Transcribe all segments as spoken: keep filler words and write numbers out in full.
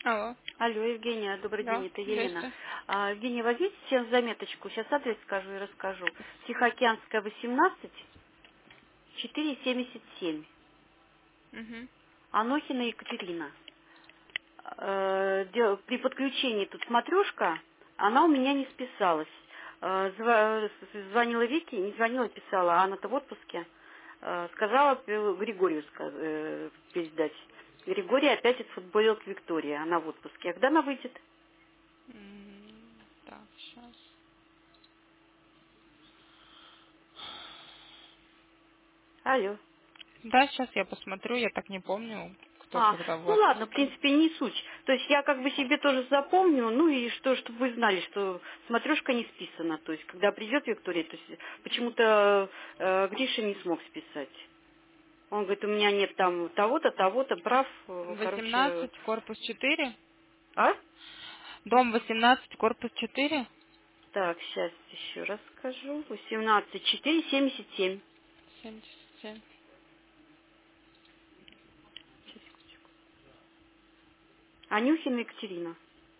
Алло. Алло, Евгения, добрый Да, день, это Елена. здрасте. А, Евгения, возьмите сейчас заметочку, сейчас адрес скажу и расскажу. Тихоокеанская, восемнадцать, четыреста семьдесят семь. Угу. Анохина Екатерина. Э, дел- При подключении тут смотрешка, она у меня не списалась. Э, зва- Звонила Вике, не звонила, писала, а она-то в отпуске. Э, Сказала э, Григорию ска- э, передать. Григорий опять отфутболил к Виктории, она в отпуске. А когда она выйдет? Так, сейчас. Алло. Да, сейчас я посмотрю, я так не помню, кто А, когда в ну ладно, в отпуске. принципе, не суть. То есть я как бы себе тоже запомню, ну и что, чтобы вы знали, что смотрешка не списана. То есть когда придет Виктория, то есть почему-то э, Гриша не смог списать. Он говорит, у меня нет там того-то, того-то, прав, э, короче. восемнадцать, корпус четыре. А? Дом восемнадцать, корпус четыре. Так, сейчас еще раз скажу. восемнадцать, четыре, семьдесят семь. семьдесят семь. Сейчас, секундочку. Анюхина Екатерина.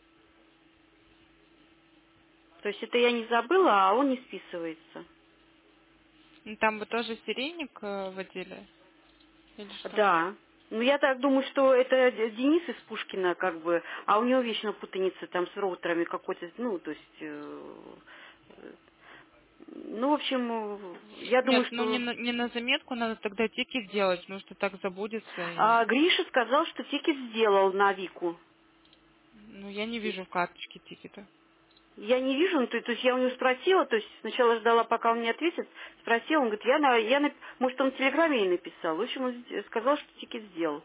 То есть это я не забыла, а он не списывается. Ну, там вы тоже серийник э, водили? Или что? Да. Ну, я так думаю, что это Д- Денис из Пушкина, как бы, а у него вечно путаница там с роутерами какой-то, ну, то есть, э, э, ну, в общем, э, я думаю, Нет, ну не что... на, не на заметку, надо тогда тикет делать, потому что так забудется. А И... Гриша сказал, что тикет сделал на Вику. Ну, я не вижу в карточке тикета. Я не вижу, ну, то, то есть я у него спросила, то есть сначала ждала, пока он мне ответит, спросила, он говорит, я, на, я нап- может, он в Телеграме ей написал, в общем, он с- сказал, что тикет сделал.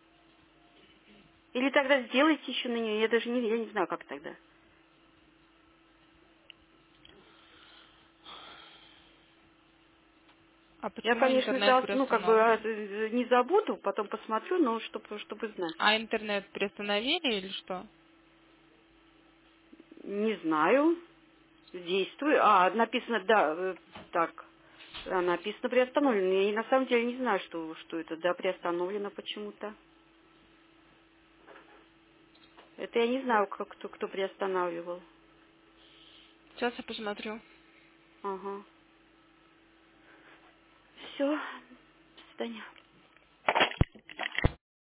Или тогда сделайте еще на нее, я даже не, я не знаю, как тогда. А Я, почему конечно, интернет за- ну, как бы а, приостановлен? э, не забуду, потом посмотрю, но чтобы, чтобы знать. А интернет приостановили или что? Не знаю, действую. А, написано, да, э, так, а, написано приостановлено. Я и на самом деле не знаю, что, что это, да, приостановлено почему-то. Это я не знаю, как, кто, кто приостанавливал. Сейчас я посмотрю. Ага. Все, до свидания.